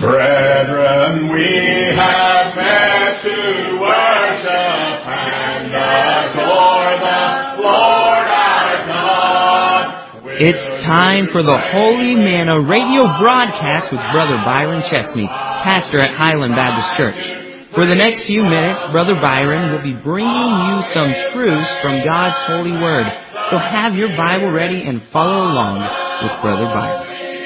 Brethren, we have met to worship and adore the Lord our God. It's time for the Holy Manna radio broadcast with Brother Byron Chesney, pastor at Highland Baptist Church. For the next few minutes, Brother Byron will be bringing you some truths from God's holy word. So have your Bible ready and follow along with Brother Byron.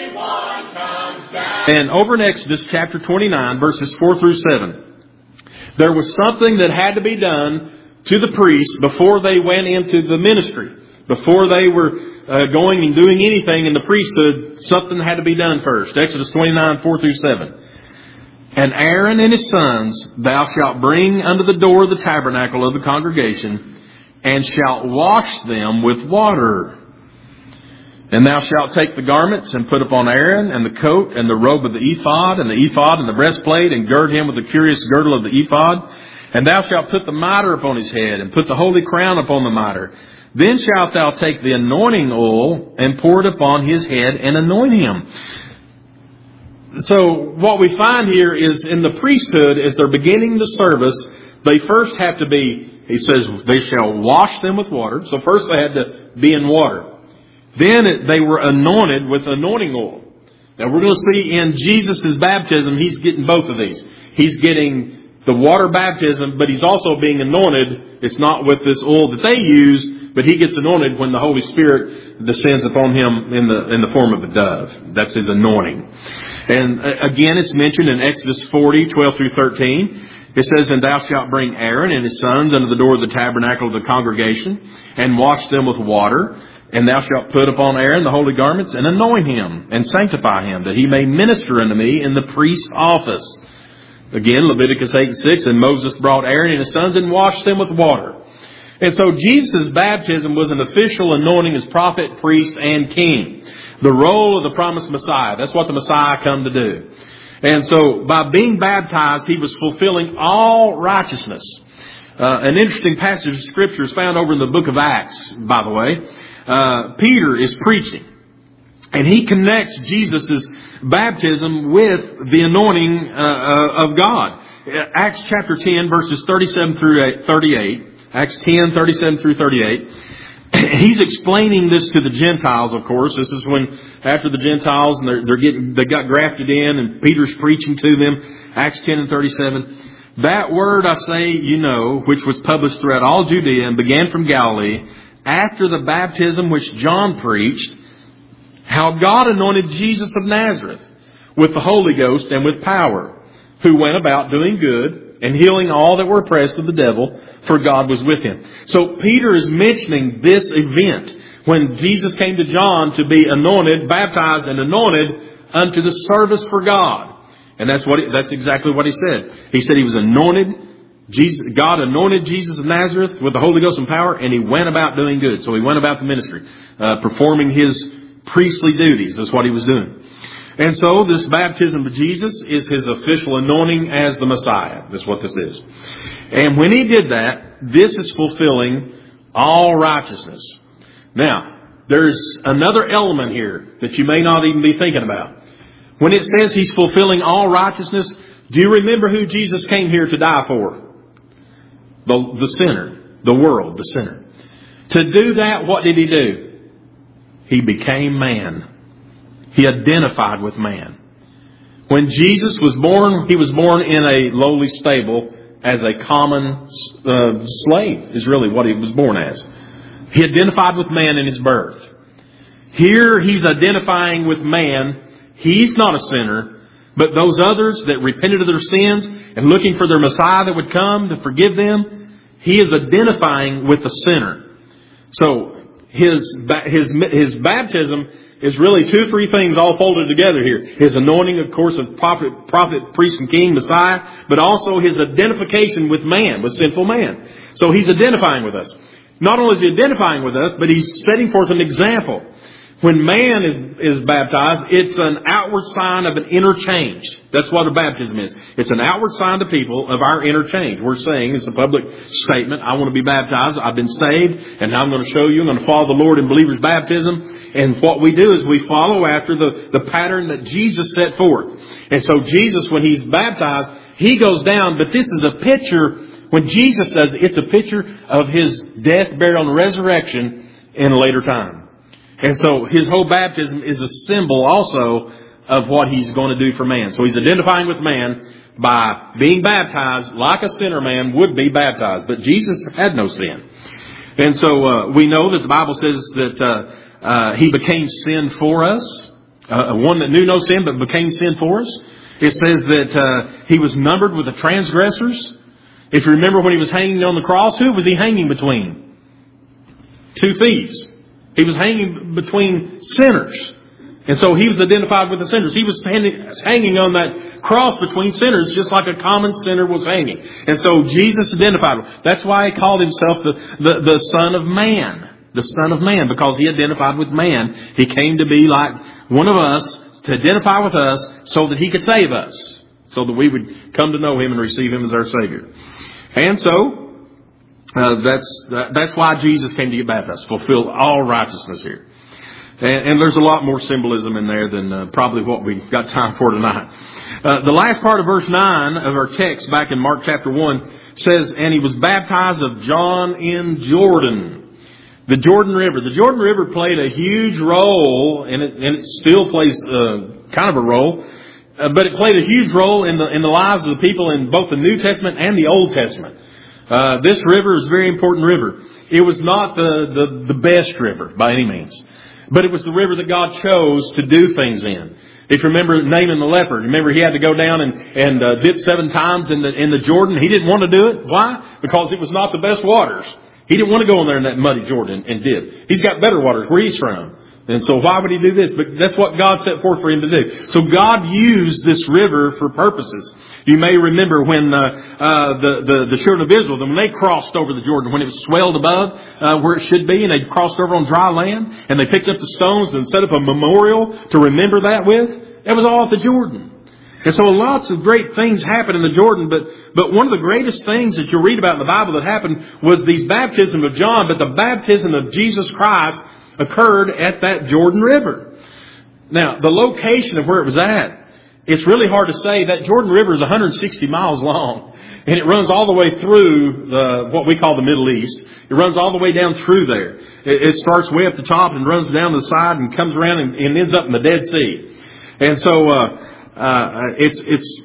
And over in Exodus chapter 29, verses 4 through 7, there was something that had to be done to the priests before they went into the ministry. Before they were going and doing anything in the priesthood, something had to be done first. Exodus 29, 4 through 7. And Aaron and his sons thou shalt bring unto the door of the tabernacle of the congregation, and shalt wash them with water. And thou shalt take the garments and put upon Aaron, and the coat and the robe of the ephod, and the breastplate, and gird him with the curious girdle of the ephod. And thou shalt put the mitre upon his head, and put the holy crown upon the mitre. Then shalt thou take the anointing oil, and pour it upon his head, and anoint him. So what we find here is in the priesthood, as they're beginning the service, they first have to be, he says, they shall wash them with water. So first they had to be in water. Then they were anointed with anointing oil. Now we're going to see in Jesus' baptism, he's getting both of these. He's getting the water baptism, but he's also being anointed. It's not with this oil that they use, but he gets anointed when the Holy Spirit descends upon him in the form of a dove. That's his anointing. And again, it's mentioned in Exodus 40, 12 through 13. It says, And thou shalt bring Aaron and his sons unto the door of the tabernacle of the congregation, and wash them with water. And thou shalt put upon Aaron the holy garments, and anoint him, and sanctify him, that he may minister unto me in the priest's office. Again, Leviticus 8 and 6, And Moses brought Aaron and his sons, and washed them with water. And so Jesus' baptism was an official anointing as prophet, priest, and king. The role of the promised Messiah. That's what the Messiah come to do. And so by being baptized, he was fulfilling all righteousness. An interesting passage of Scripture is found over in the book of Acts, by the way. Peter is preaching, and he connects Jesus' baptism with the anointing of God. Acts chapter 10, verses 37 through 38. Acts 10, 37 through 38. He's explaining this to the Gentiles, of course. This is when, after the Gentiles, and they got grafted in, and Peter's preaching to them. Acts 10 and 37. That word I say, you know, which was published throughout all Judea and began from Galilee, after the baptism which John preached, how God anointed Jesus of Nazareth with the Holy Ghost and with power, who went about doing good and healing all that were oppressed of the devil, for God was with him. So Peter is mentioning this event when Jesus came to John to be anointed, baptized and anointed unto the service for God. And that's exactly what he said. He said he was anointed. God anointed Jesus of Nazareth with the Holy Ghost and power, and he went about doing good. So he went about the ministry, performing his priestly duties. That's what he was doing. And so this baptism of Jesus is his official anointing as the Messiah. That's what this is. And when he did that, this is fulfilling all righteousness. Now, there's another element here that you may not even be thinking about. When it says he's fulfilling all righteousness, do you remember who Jesus came here to die for? The sinner, the world, the sinner. To do that, what did he do? He became man. He identified with man. When Jesus was born, he was born in a lowly stable as a common slave, is really what he was born as. He identified with man in his birth. Here he's identifying with man. He's not a sinner, but those others that repented of their sins and looking for their Messiah that would come to forgive them, he is identifying with the sinner. So his baptism is really 2 or 3 things all folded together here. His anointing, of course, of prophet, priest, and king, Messiah, but also his identification with man, with sinful man. So he's identifying with us. Not only is he identifying with us, but he's setting forth an example. when man is baptized, it's an outward sign of an inner change. That's what a baptism is. It's an outward sign to people of our inner change. We're saying, it's a public statement, I want to be baptized, I've been saved, and now I'm going to show you, I'm going to follow the Lord in believer's baptism. And what we do is we follow after the pattern that Jesus set forth. And so Jesus, when He's baptized, He goes down, but this is a picture, when Jesus does it, it's a picture of His death, burial, and resurrection in a later time. And so His whole baptism is a symbol also of what He's going to do for man. So He's identifying with man by being baptized like a sinner man would be baptized. But Jesus had no sin. And so we know that the Bible says that He became sin for us. One that knew no sin but became sin for us. It says that He was numbered with the transgressors. If you remember when He was hanging on the cross, who was He hanging between? Two thieves. He was hanging between sinners. And so He was identified with the sinners. He was hanging on that cross between sinners just like a common sinner was hanging. And so Jesus identified with. That's why He called Himself the Son of Man. The Son of Man, because He identified with man. He came to be like one of us, to identify with us so that He could save us. So that we would come to know Him and receive Him as our Savior. And so that's why Jesus came to get baptized, fulfill all righteousness here. And there's a lot more symbolism in there than probably what we've got time for tonight. The last part of verse 9 of our text back in Mark chapter 1 says, and He was baptized of John in Jordan. The Jordan River. The Jordan River played a huge role, and it still plays kind of a role, but it played a huge role in the lives of the people in both the New Testament and the Old Testament. This river is a very important river. It was not the best river by any means, but it was the river that God chose to do things in. If you remember Naaman the leper, remember he had to go down and dip 7 times in the Jordan. He didn't want to do it. Why? Because it was not the best waters. He didn't want to go in there in that muddy Jordan and dip. He's got better waters where he's from. And so why would he do this? But that's what God set forth for him to do. So God used this river for purposes. You may remember when the children of Israel, when they crossed over the Jordan, when it was swelled above where it should be, and they crossed over on dry land, and they picked up the stones and set up a memorial to remember that with. That was all at the Jordan. And so lots of great things happened in the Jordan, but one of the greatest things that you'll read about in the Bible that happened was these baptism of John, but the baptism of Jesus Christ occurred at that Jordan River. Now, the location of where it was at, it's really hard to say. That Jordan River is 160 miles long, and it runs all the way through what we call the Middle East. It runs all the way down through there. It starts way up the top and runs down the side and comes around and ends up in the Dead Sea. And so it's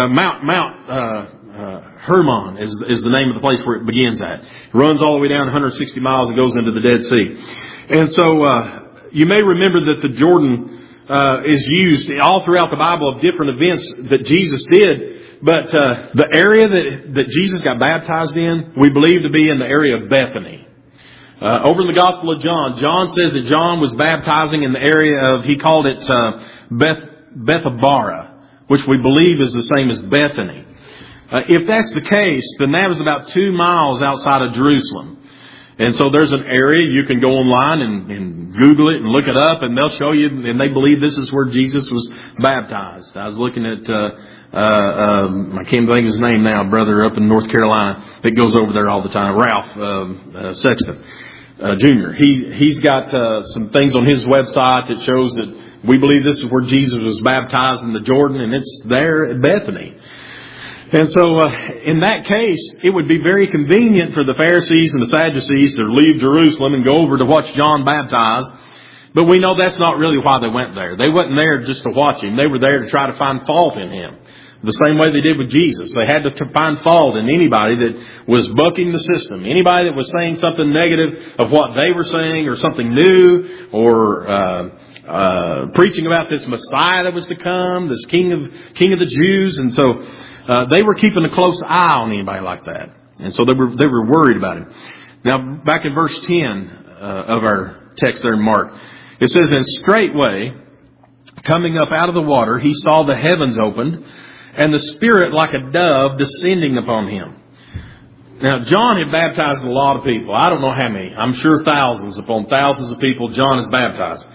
Mount Hermon is the name of the place where it begins at. It runs all the way down 160 miles and goes into the Dead Sea. And so you may remember that the Jordan is used all throughout the Bible of different events that Jesus did. But the area that Jesus got baptized in, we believe to be in the area of Bethany. Over in the Gospel of John, John says that John was baptizing in the area of, he called it Bethabara, which we believe is the same as Bethany. If that's the case, then that was about 2 miles outside of Jerusalem. And so there's an area you can go online and Google it and look it up, and they'll show you, and they believe this is where Jesus was baptized. I was looking at, I can't think of his name now, brother up in North Carolina that goes over there all the time, Ralph Sexton Jr. He's got some things on his website that shows that we believe this is where Jesus was baptized in the Jordan, and it's there at Bethany. And so, in that case, it would be very convenient for the Pharisees and the Sadducees to leave Jerusalem and go over to watch John baptize. But we know that's not really why they went there. They wasn't there just to watch him. They were there to try to find fault in him. The same way they did with Jesus. They had to find fault in anybody that was bucking the system. Anybody that was saying something negative of what they were saying, or something new, or preaching about this Messiah that was to come, this King of the Jews. And so they were keeping a close eye on anybody like that. And so they were worried about him. Now, back in verse 10 of our text there in Mark, it says, and straightway, coming up out of the water, he saw the heavens opened, and the Spirit like a dove descending upon him. Now, John had baptized a lot of people. I don't know how many. I'm sure thousands upon thousands of people John has baptized.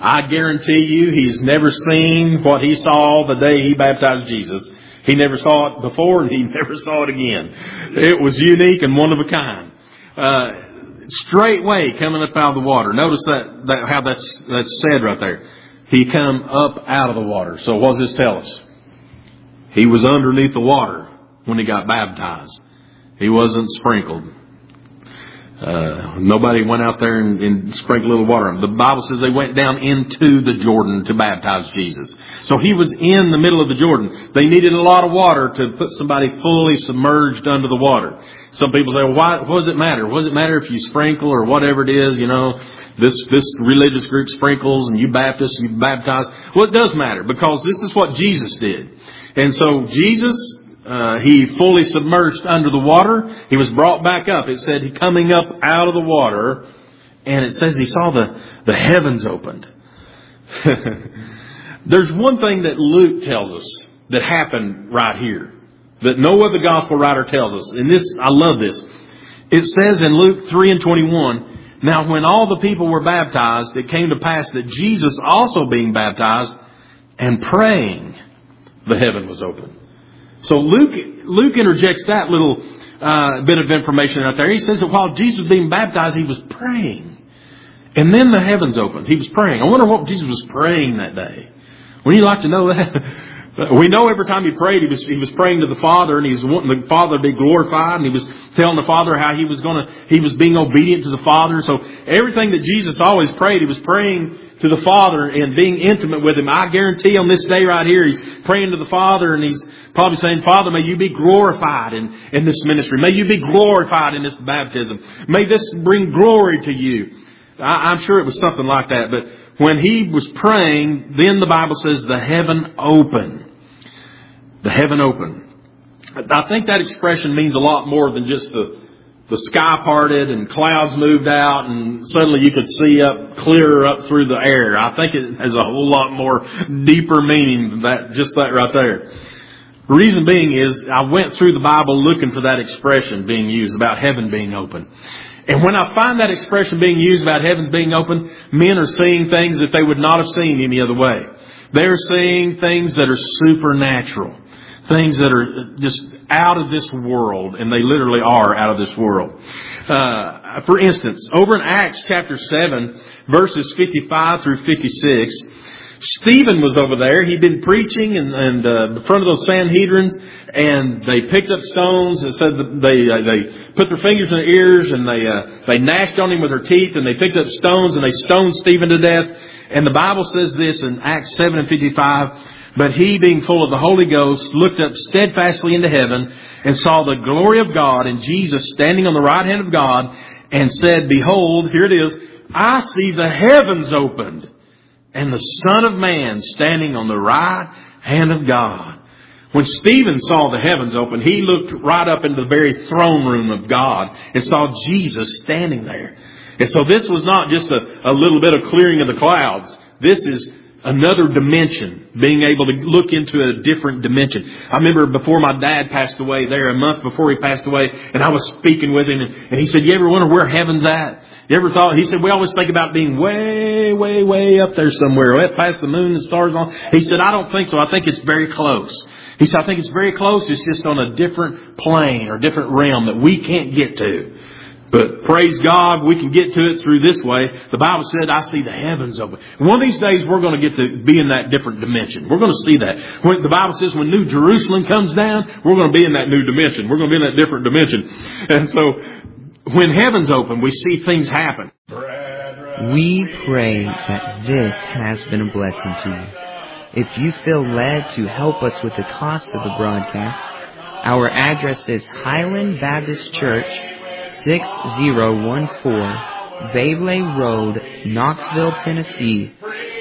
I guarantee you he's never seen what he saw the day he baptized Jesus. He never saw it before, and he never saw it again. It was unique and one of a kind. Straightway coming up out of the water. Notice that how that's said right there. He come up out of the water. So what does this tell us? He was underneath the water when he got baptized. He wasn't sprinkled. Nobody went out there and sprinkled a little water on him. The Bible says they went down into the Jordan to baptize Jesus. So he was in the middle of the Jordan. They needed a lot of water to put somebody fully submerged under the water. Some people say, well, what does it matter? What does it matter if you sprinkle or whatever it is, this religious group sprinkles and you Baptists, you baptize. Well, it does matter because this is what Jesus did. And so Jesus, he fully submerged under the water. He was brought back up. It said he coming up out of the water, and it says he saw the heavens opened. There's one thing that Luke tells us that happened right here that no other gospel writer tells us. And this, I love this. It says in Luke 3:21, now when all the people were baptized, it came to pass that Jesus also being baptized and praying, the heaven was opened. So Luke interjects that little bit of information right there. He says that while Jesus was being baptized, he was praying. And then the heavens opened. He was praying. I wonder what Jesus was praying that day. Wouldn't you like to know that? We know every time he prayed, he was praying to the Father, and he was wanting the Father to be glorified, and he was telling the Father how he was being obedient to the Father. So everything that Jesus always prayed, he was praying to the Father and being intimate with Him. I guarantee on this day right here, he's praying to the Father, and he's probably saying, Father, may you be glorified in this ministry. May you be glorified in this baptism. May this bring glory to you. I'm sure it was something like that. But when he was praying, then the Bible says the heaven opened. The heaven opened. I think that expression means a lot more than just the sky parted and clouds moved out and suddenly you could see clearer up through the air. I think it has a whole lot more deeper meaning than that, just that right there. The reason being is I went through the Bible looking for that expression being used about heaven being open. And when I find that expression being used about heavens being open, men are seeing things that they would not have seen any other way. They're seeing things that are supernatural. Things that are just out of this world, and they literally are out of this world. For instance, over in Acts chapter 7, verses 55 through 56, Stephen was over there. He'd been preaching in front of those Sanhedrins, and they picked up stones and said that they put their fingers in their ears, and they gnashed on him with their teeth, and they picked up stones, and they stoned Stephen to death. And the Bible says this in Acts 7 and 55, but he, being full of the Holy Ghost, looked up steadfastly into heaven and saw the glory of God and Jesus standing on the right hand of God, and said, behold, here it is, I see the heavens opened and the Son of Man standing on the right hand of God. When Stephen saw the heavens open, he looked right up into the very throne room of God and saw Jesus standing there. And so this was not just a little bit of clearing of the clouds. This is another dimension, being able to look into a different dimension. I remember before my dad passed away, a month before he passed away, and I was speaking with him, and he said, you ever wonder where heaven's at? You ever thought? He said, we always think about being way, way, way up there somewhere, past the moon and stars on. He said, I don't think so. I think it's very close. He said, I think it's very close. It's just on a different plane or different realm that we can't get to. But praise God, we can get to it through this way. The Bible said, I see the heavens open. One of these days, we're going to get to be in that different dimension. We're going to see that. When the Bible says when New Jerusalem comes down, we're going to be in that new dimension. We're going to be in that different dimension. And so, when heaven's open, we see things happen. We pray that this has been a blessing to you. If you feel led to help us with the cost of the broadcast, our address is Highland Baptist Church, 6014 Babley Road, Knoxville, Tennessee,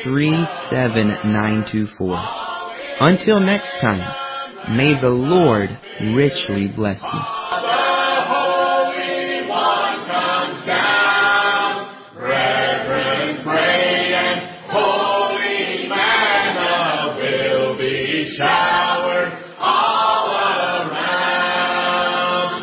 37924. Until next time, may the Lord richly bless you.